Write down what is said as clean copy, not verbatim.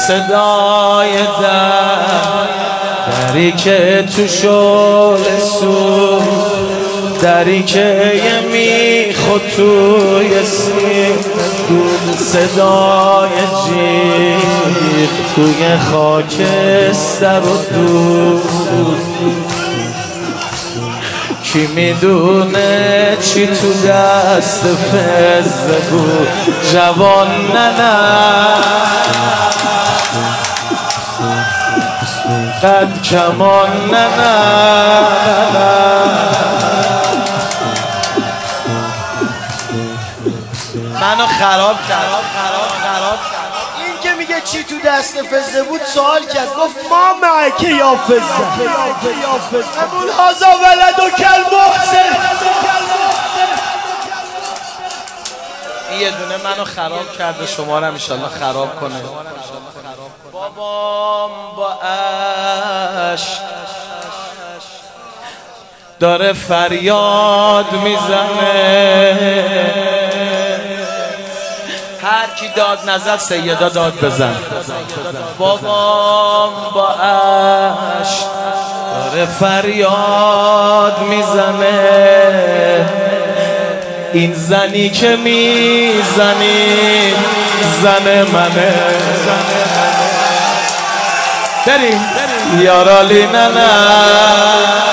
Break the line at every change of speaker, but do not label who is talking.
صدای دری که تو شعله سو، دری که یه میخو توی سیم دود، صدای جیغ توی خاکستر و دود. کی میدونه چی تو دست فزه بود جوان نه قد کمان نه منو خراب کرد.
این که میگه چی تو دست فزه بود سوال کرد، گفت ما معک یا فزه امون هازا ولد و کل محسن.
این یه دونه منو خراب کرده، شما رو هم انشالله خراب کنه. بابام با عشق داره فریاد میزنه، هر کی داد نزد سیدا داد بزن. بابام با عشق داره فریاد میزنه، این زنی که میزنی زن منه. بریم یارالی نه